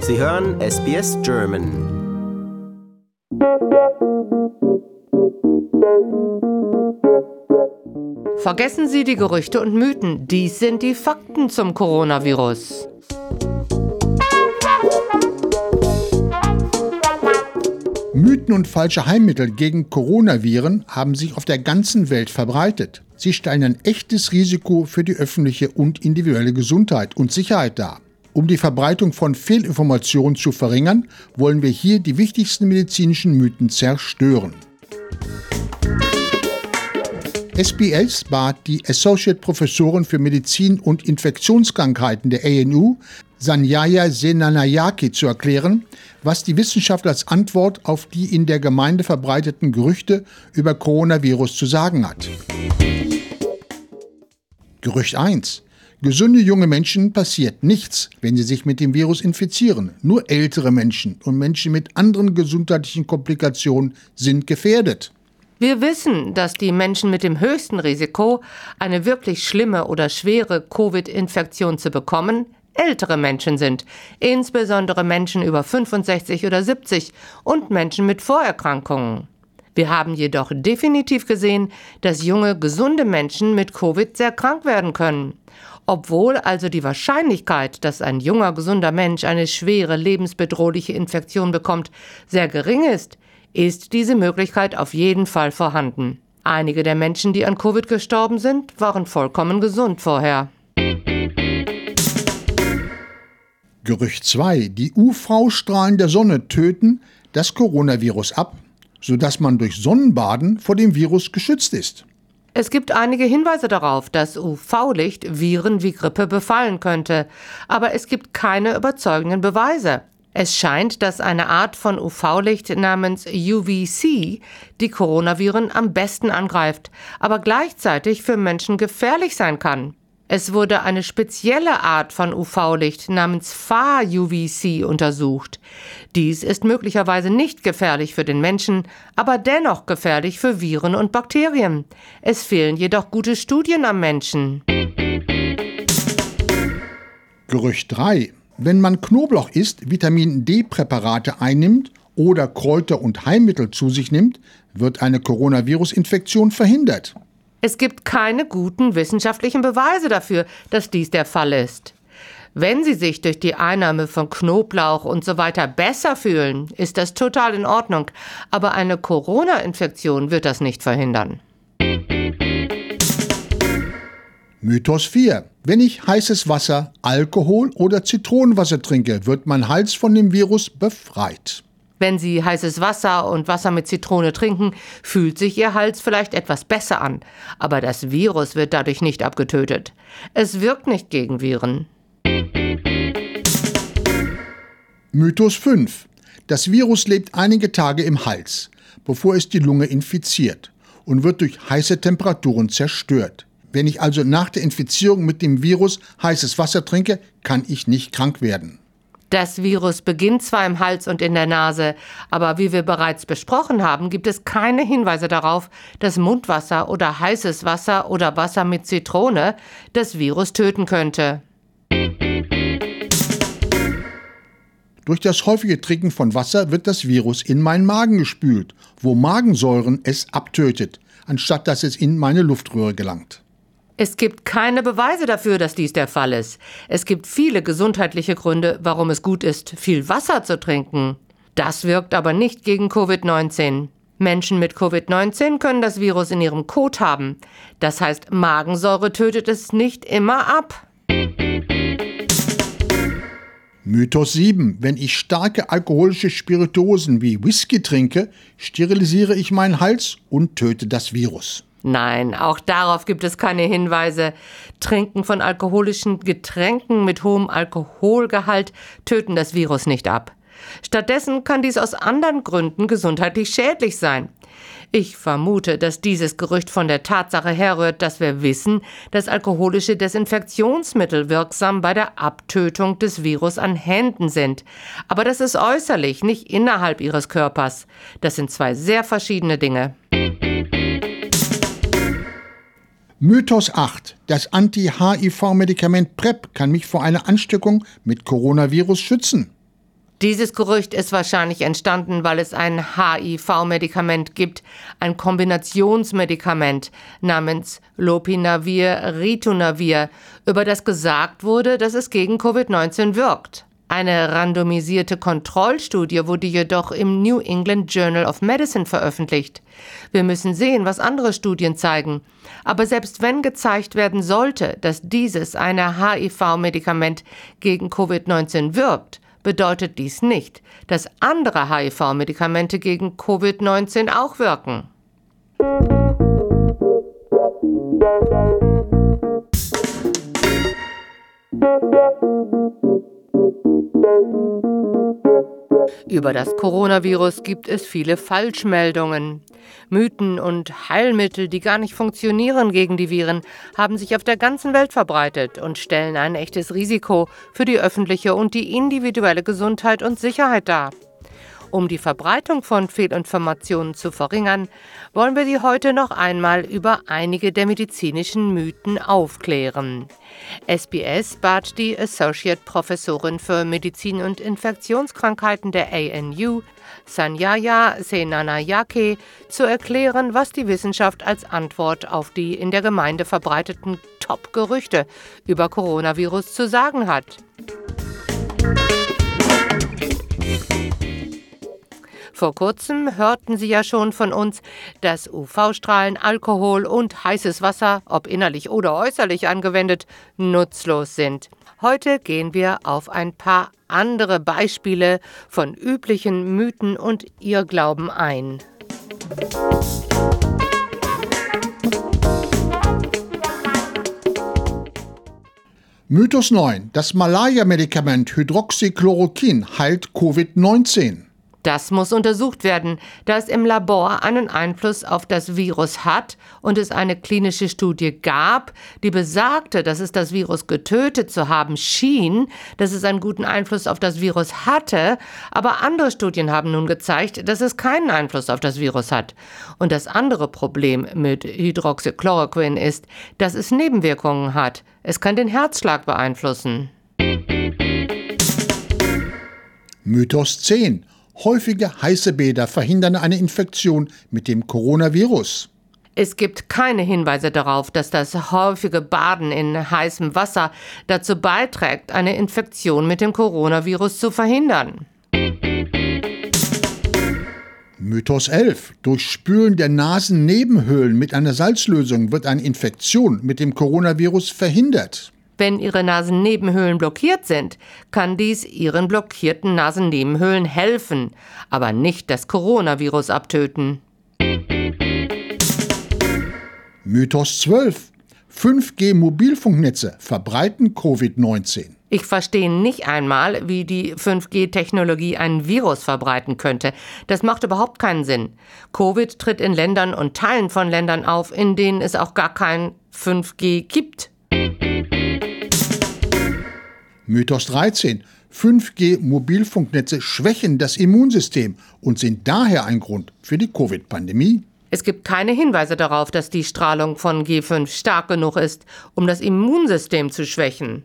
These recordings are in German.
Sie hören SBS German. Vergessen Sie die Gerüchte und Mythen. Dies sind die Fakten zum Coronavirus. Mythen und falsche Heilmittel gegen Coronaviren haben sich auf der ganzen Welt verbreitet. Sie stellen ein echtes Risiko für die öffentliche und individuelle Gesundheit und Sicherheit dar. Um die Verbreitung von Fehlinformationen zu verringern, wollen wir hier die wichtigsten medizinischen Mythen zerstören. SBS bat die Associate Professorin für Medizin und Infektionskrankheiten der ANU, Sanyaya Senanayake, zu erklären, was die Wissenschaft als Antwort auf die in der Gemeinde verbreiteten Gerüchte über Coronavirus zu sagen hat. Gerücht 1. Gesunde junge Menschen passiert nichts, wenn sie sich mit dem Virus infizieren. Nur ältere Menschen und Menschen mit anderen gesundheitlichen Komplikationen sind gefährdet. Wir wissen, dass die Menschen mit dem höchsten Risiko, eine wirklich schlimme oder schwere Covid-Infektion zu bekommen, ältere Menschen sind, insbesondere Menschen über 65 oder 70 und Menschen mit Vorerkrankungen. Wir haben jedoch definitiv gesehen, dass junge, gesunde Menschen mit Covid sehr krank werden können. Obwohl also die Wahrscheinlichkeit, dass ein junger, gesunder Mensch eine schwere, lebensbedrohliche Infektion bekommt, sehr gering ist diese Möglichkeit auf jeden Fall vorhanden. Einige der Menschen, die an Covid gestorben sind, waren vollkommen gesund vorher. Gerücht 2. Die UV-Strahlen der Sonne töten das Coronavirus ab, sodass man durch Sonnenbaden vor dem Virus geschützt ist. Es gibt einige Hinweise darauf, dass UV-Licht Viren wie Grippe befallen könnte, aber es gibt keine überzeugenden Beweise. Es scheint, dass eine Art von UV-Licht namens UVC die Coronaviren am besten angreift, aber gleichzeitig für Menschen gefährlich sein kann. Es wurde eine spezielle Art von UV-Licht namens Far-UVC untersucht. Dies ist möglicherweise nicht gefährlich für den Menschen, aber dennoch gefährlich für Viren und Bakterien. Es fehlen jedoch gute Studien am Menschen. Gerücht 3. Wenn man Knoblauch isst, Vitamin-D-Präparate einnimmt oder Kräuter und Heilmittel zu sich nimmt, wird eine Coronavirus-Infektion verhindert. Es gibt keine guten wissenschaftlichen Beweise dafür, dass dies der Fall ist. Wenn Sie sich durch die Einnahme von Knoblauch und so weiter besser fühlen, ist das total in Ordnung, aber eine Corona-Infektion wird das nicht verhindern. Mythos 4. Wenn ich heißes Wasser, Alkohol oder Zitronenwasser trinke, wird mein Hals von dem Virus befreit. Wenn Sie heißes Wasser und Wasser mit Zitrone trinken, fühlt sich Ihr Hals vielleicht etwas besser an. Aber das Virus wird dadurch nicht abgetötet. Es wirkt nicht gegen Viren. Mythos 5. Das Virus lebt einige Tage im Hals, bevor es die Lunge infiziert und wird durch heiße Temperaturen zerstört. Wenn ich also nach der Infizierung mit dem Virus heißes Wasser trinke, kann ich nicht krank werden. Das Virus beginnt zwar im Hals und in der Nase, aber wie wir bereits besprochen haben, gibt es keine Hinweise darauf, dass Mundwasser oder heißes Wasser oder Wasser mit Zitrone das Virus töten könnte. Durch das häufige Trinken von Wasser wird das Virus in meinen Magen gespült, wo Magensäuren es abtötet, anstatt dass es in meine Luftröhre gelangt. Es gibt keine Beweise dafür, dass dies der Fall ist. Es gibt viele gesundheitliche Gründe, warum es gut ist, viel Wasser zu trinken. Das wirkt aber nicht gegen Covid-19. Menschen mit Covid-19 können das Virus in ihrem Kot haben. Das heißt, Magensäure tötet es nicht immer ab. Mythos 7. Wenn ich starke alkoholische Spirituosen wie Whisky trinke, sterilisiere ich meinen Hals und töte das Virus. Nein, auch darauf gibt es keine Hinweise. Trinken von alkoholischen Getränken mit hohem Alkoholgehalt töten das Virus nicht ab. Stattdessen kann dies aus anderen Gründen gesundheitlich schädlich sein. Ich vermute, dass dieses Gerücht von der Tatsache herrührt, dass wir wissen, dass alkoholische Desinfektionsmittel wirksam bei der Abtötung des Virus an Händen sind. Aber das ist äußerlich, nicht innerhalb ihres Körpers. Das sind zwei sehr verschiedene Dinge. Mythos 8. Das Anti-HIV-Medikament PrEP kann mich vor einer Ansteckung mit Coronavirus schützen. Dieses Gerücht ist wahrscheinlich entstanden, weil es ein HIV-Medikament gibt, ein Kombinationsmedikament namens Lopinavir-Ritonavir, über das gesagt wurde, dass es gegen Covid-19 wirkt. Eine randomisierte Kontrollstudie wurde jedoch im New England Journal of Medicine veröffentlicht. Wir müssen sehen, was andere Studien zeigen. Aber selbst wenn gezeigt werden sollte, dass dieses eine HIV-Medikament gegen Covid-19 wirkt, bedeutet dies nicht, dass andere HIV-Medikamente gegen Covid-19 auch wirken. Über das Coronavirus gibt es viele Falschmeldungen. Mythen und Heilmittel, die gar nicht funktionieren gegen die Viren, haben sich auf der ganzen Welt verbreitet und stellen ein echtes Risiko für die öffentliche und die individuelle Gesundheit und Sicherheit dar. Um die Verbreitung von Fehlinformationen zu verringern, wollen wir Sie heute noch einmal über einige der medizinischen Mythen aufklären. SBS bat die Associate Professorin für Medizin und Infektionskrankheiten der ANU, Sanyaya Senanayake, zu erklären, was die Wissenschaft als Antwort auf die in der Gemeinde verbreiteten Top-Gerüchte über Coronavirus zu sagen hat. Vor kurzem hörten Sie ja schon von uns, dass UV-Strahlen, Alkohol und heißes Wasser, ob innerlich oder äußerlich angewendet, nutzlos sind. Heute gehen wir auf ein paar andere Beispiele von üblichen Mythen und Irrglauben ein. Mythos 9. Das Malaria-Medikament Hydroxychloroquin heilt Covid-19. Das muss untersucht werden, da es im Labor einen Einfluss auf das Virus hat und es eine klinische Studie gab, die besagte, dass es das Virus getötet zu haben schien, dass es einen guten Einfluss auf das Virus hatte, aber andere Studien haben nun gezeigt, dass es keinen Einfluss auf das Virus hat. Und das andere Problem mit Hydroxychloroquin ist, dass es Nebenwirkungen hat. Es kann den Herzschlag beeinflussen. Mythos 10. Häufige heiße Bäder verhindern eine Infektion mit dem Coronavirus. Es gibt keine Hinweise darauf, dass das häufige Baden in heißem Wasser dazu beiträgt, eine Infektion mit dem Coronavirus zu verhindern. Mythos 11. Durch Spülen der Nasennebenhöhlen mit einer Salzlösung wird eine Infektion mit dem Coronavirus verhindert. Wenn Ihre Nasennebenhöhlen blockiert sind, kann dies Ihren blockierten Nasennebenhöhlen helfen, aber nicht das Coronavirus abtöten. Mythos 12. 5G-Mobilfunknetze verbreiten Covid-19. Ich verstehe nicht einmal, wie die 5G-Technologie ein Virus verbreiten könnte. Das macht überhaupt keinen Sinn. Covid tritt in Ländern und Teilen von Ländern auf, in denen es auch gar kein 5G gibt. Mythos 13. 5G-Mobilfunknetze schwächen das Immunsystem und sind daher ein Grund für die Covid-Pandemie. Es gibt keine Hinweise darauf, dass die Strahlung von G5 stark genug ist, um das Immunsystem zu schwächen.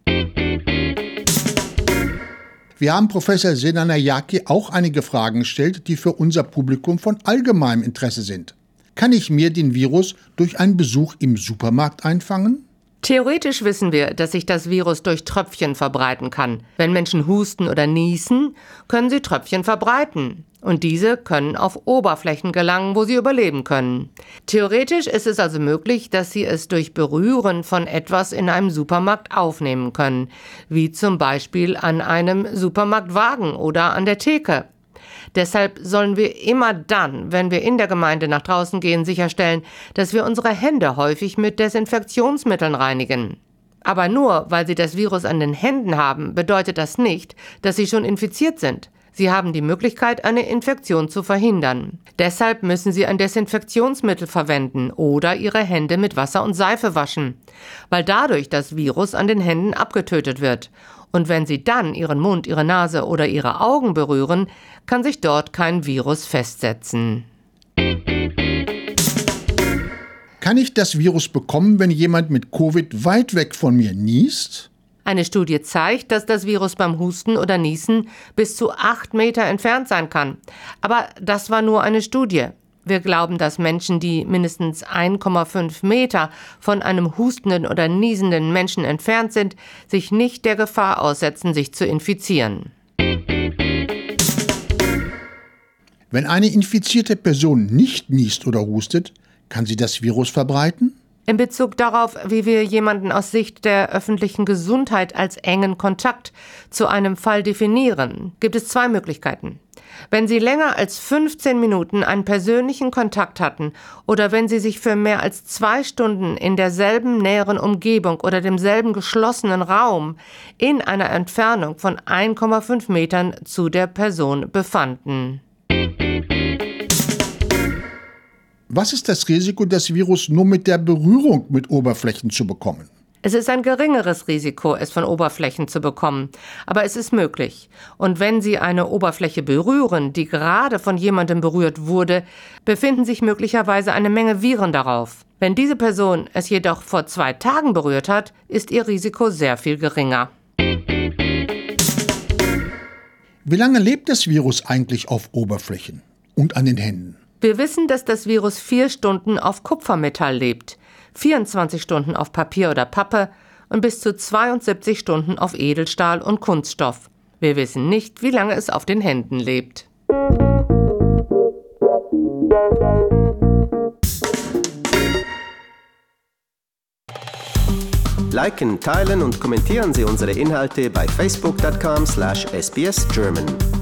Wir haben Professor Senanayake auch einige Fragen gestellt, die für unser Publikum von allgemeinem Interesse sind. Kann ich mir den Virus durch einen Besuch im Supermarkt einfangen? Theoretisch wissen wir, dass sich das Virus durch Tröpfchen verbreiten kann. Wenn Menschen husten oder niesen, können sie Tröpfchen verbreiten. Und diese können auf Oberflächen gelangen, wo sie überleben können. Theoretisch ist es also möglich, dass sie es durch Berühren von etwas in einem Supermarkt aufnehmen können, wie zum Beispiel an einem Supermarktwagen oder an der Theke. Deshalb sollen wir immer dann, wenn wir in der Gemeinde nach draußen gehen, sicherstellen, dass wir unsere Hände häufig mit Desinfektionsmitteln reinigen. Aber nur weil Sie das Virus an den Händen haben, bedeutet das nicht, dass Sie schon infiziert sind. Sie haben die Möglichkeit, eine Infektion zu verhindern. Deshalb müssen Sie ein Desinfektionsmittel verwenden oder Ihre Hände mit Wasser und Seife waschen, weil dadurch das Virus an den Händen abgetötet wird. Und wenn Sie dann Ihren Mund, Ihre Nase oder Ihre Augen berühren, kann sich dort kein Virus festsetzen. Kann ich das Virus bekommen, wenn jemand mit Covid weit weg von mir niest? Eine Studie zeigt, dass das Virus beim Husten oder Niesen bis zu 8 Meter entfernt sein kann. Aber das war nur eine Studie. Wir glauben, dass Menschen, die mindestens 1,5 Meter von einem hustenden oder niesenden Menschen entfernt sind, sich nicht der Gefahr aussetzen, sich zu infizieren. Wenn eine infizierte Person nicht niest oder hustet, kann sie das Virus verbreiten? In Bezug darauf, wie wir jemanden aus Sicht der öffentlichen Gesundheit als engen Kontakt zu einem Fall definieren, gibt es 2 Möglichkeiten. Wenn Sie länger als 15 Minuten einen persönlichen Kontakt hatten oder wenn Sie sich für mehr als 2 Stunden in derselben näheren Umgebung oder demselben geschlossenen Raum in einer Entfernung von 1,5 Metern zu der Person befanden. Was ist das Risiko, das Virus nur mit der Berührung mit Oberflächen zu bekommen? Es ist ein geringeres Risiko, es von Oberflächen zu bekommen, aber es ist möglich. Und wenn Sie eine Oberfläche berühren, die gerade von jemandem berührt wurde, befinden sich möglicherweise eine Menge Viren darauf. Wenn diese Person es jedoch vor 2 Tagen berührt hat, ist ihr Risiko sehr viel geringer. Wie lange lebt das Virus eigentlich auf Oberflächen und an den Händen? Wir wissen, dass das Virus 4 Stunden auf Kupfermetall lebt, 24 Stunden auf Papier oder Pappe und bis zu 72 Stunden auf Edelstahl und Kunststoff. Wir wissen nicht, wie lange es auf den Händen lebt. Liken, teilen und kommentieren Sie unsere Inhalte bei facebook.com/sbsgerman.